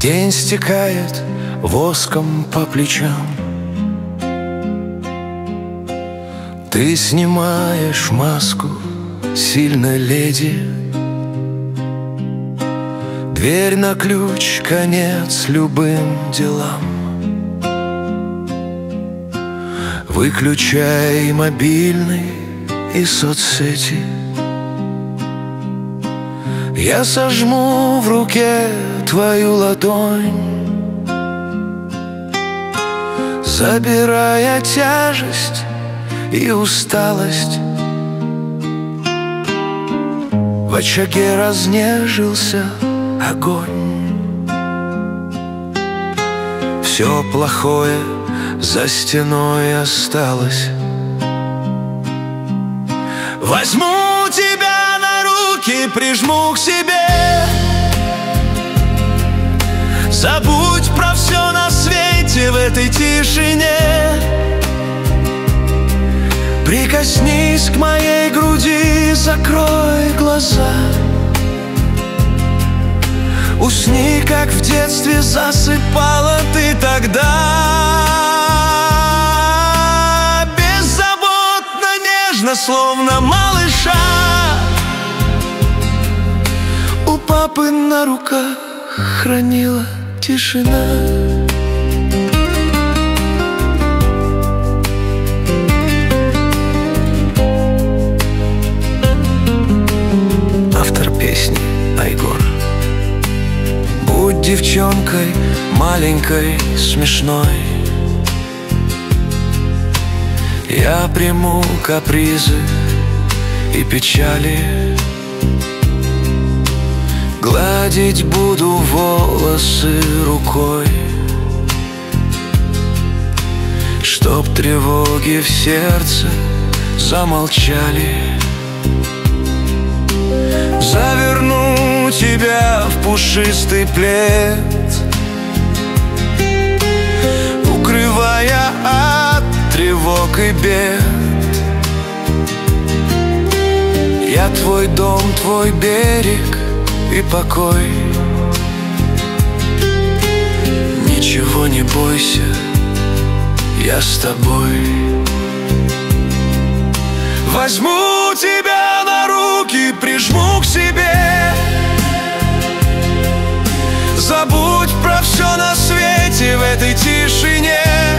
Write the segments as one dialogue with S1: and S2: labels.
S1: День стекает воском по плечам. Ты снимаешь маску сильной леди, дверь на ключ, конец любым делам. Выключай мобильный и соцсети. Я сожму в руке твою ладонь, забирая тяжесть и усталость. В очаге разнежился огонь. Все плохое за стеной осталось. Возьму тебя на руки, прижму к себе. Забудь про все на свете в этой тишине. Прикоснись к моей груди, закрой глаза. Усни, как в детстве засыпала ты тогда. Беззаботно, нежно, словно малыша. У папы на руках хранила тишина. Автор песни Айгор. Будь девчонкой маленькой, смешной. Я приму капризы и печали. Гладить буду волосы рукой, чтоб тревоги в сердце замолчали. Заверну тебя в пушистый плед, укрывая от тревог и бед. Я твой дом, твой берег и покой. Ничего не бойся, я с тобой. Возьму тебя на руки, прижму к себе. Забудь про все на свете в этой тишине.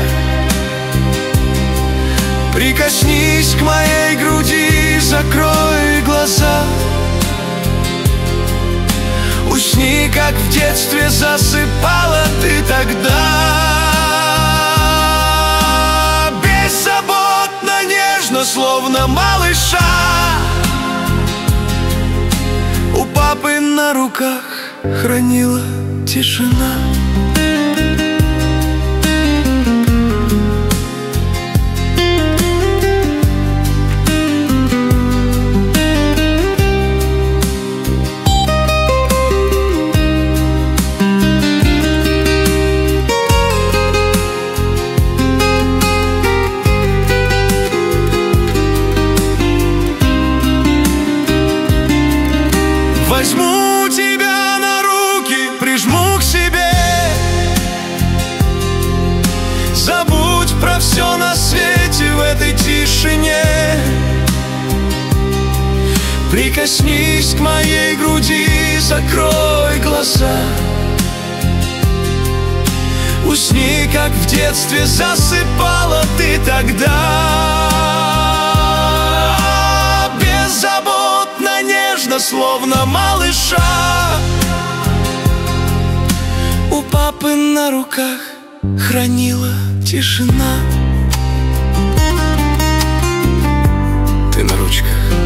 S1: Прикоснись к моей груди, закрой глаза. Усни, как в детстве засыпала ты тогда. Беззаботно, нежно, словно малыша. У папы на руках хранила тишина. Возьму тебя на руки, прижму к себе. Забудь про все на свете в этой тишине. Прикоснись к моей груди, закрой глаза. Усни, как в детстве засыпала ты тогда. Беззаботно, нежно, словно малыша. У папы на руках хранила тишина. Ты на ручках.